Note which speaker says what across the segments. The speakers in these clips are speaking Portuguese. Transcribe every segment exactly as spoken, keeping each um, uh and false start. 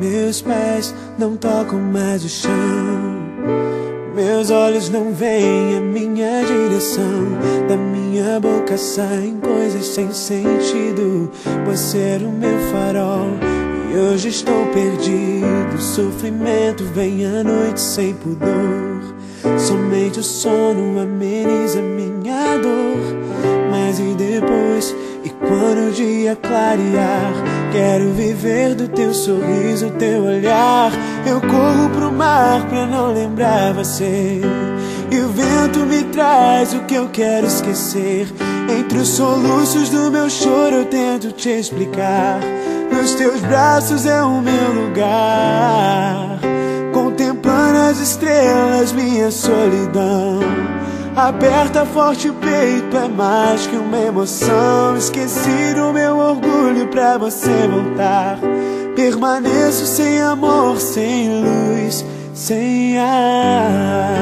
Speaker 1: Meus pés não tocam mais o chão, meus olhos não veem a minha direção. Da minha boca saem coisas sem sentido. Você era o meu farol e hoje estou perdido. Sofrimento vem à noite sem pudor. Somente o sono ameniza minha dor. Mas e depois? E quando o dia clarear? Quero viver do teu sorriso, teu olhar. Eu corro pro mar pra não lembrar você, e o vento me traz o que eu quero esquecer. Entre os soluços do meu choro eu tento te explicar. Nos teus braços é o meu lugar, contemplando as estrelas, minha solidão. Aperta forte o peito, é mais que uma emoção. Esqueci do meu orgulho pra você voltar. Permaneço sem amor, sem luz, sem ar.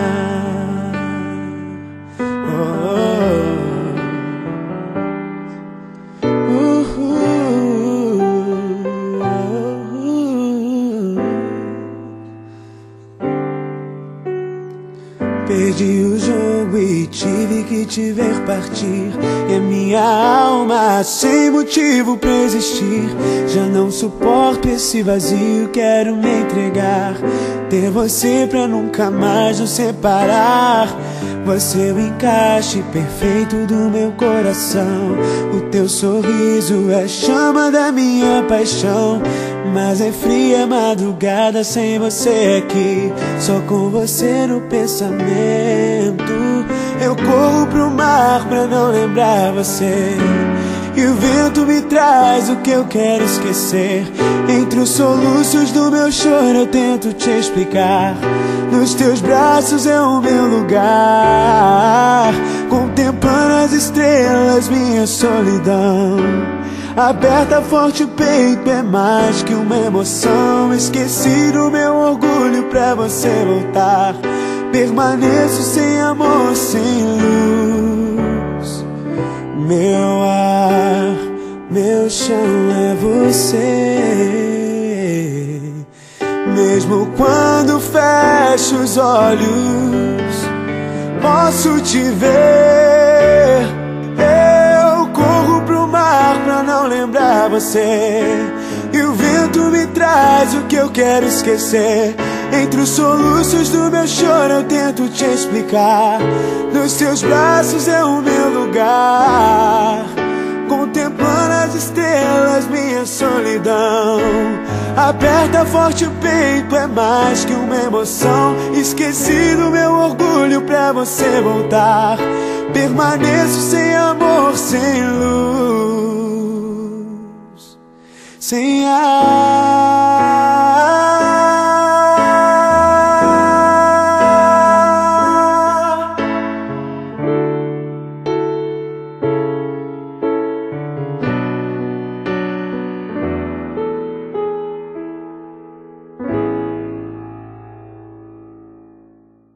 Speaker 1: Oh, uh, uh, uh, uh. Perdi o jogo e tive que te ver partir. E a minha alma sem motivo pra existir. Já não suporto esse vazio, quero me entregar. Ter você pra nunca mais nos separar. Você é o encaixe perfeito do meu coração. O teu sorriso é a chama da minha paixão. Mas é fria a madrugada sem você aqui. Só com você no pensamento. Eu corro pro mar pra não lembrar você, e o vento me traz o que eu quero esquecer. Entre os soluços do meu choro eu tento te explicar. Nos teus braços é o meu lugar, contemplando as estrelas, minha solidão. Aperta forte o peito, é mais que uma emoção. Esqueci do meu orgulho pra você voltar. Permaneço sem amor, sem luz. Meu ar, meu chão é você. Mesmo quando fecho os olhos, posso te ver. Eu corro pro mar pra não lembrar você, e o vento me traz o que eu quero esquecer. Entre os soluços do meu choro eu tento te explicar. Nos teus braços é o meu lugar, contemplando as estrelas, minha solidão. Aperta forte o peito, é mais que uma emoção. Esqueci do meu orgulho pra você voltar. Permaneço sem amor, sem luz, sem ar.